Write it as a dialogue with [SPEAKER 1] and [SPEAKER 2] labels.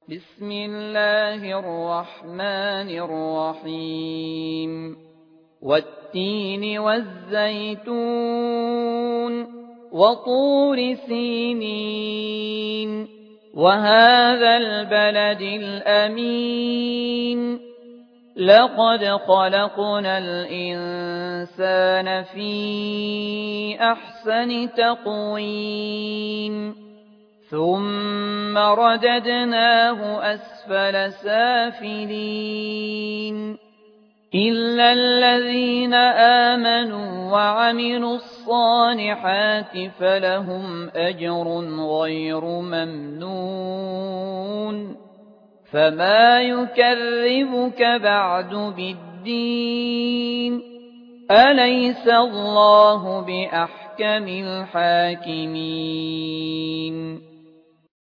[SPEAKER 1] بسم الله الرحمن الرحيم والتين والزيتون وطور سينين وهذا البلد الأمين لقد خلقنا الإنسان في أحسن تقويم ثم رددناه أسفل سافلين إلا الذين آمنوا وعملوا الصالحات فلهم أجر غير ممنون فما يكذبك بعد بالدين أليس الله بأحكم الحاكمين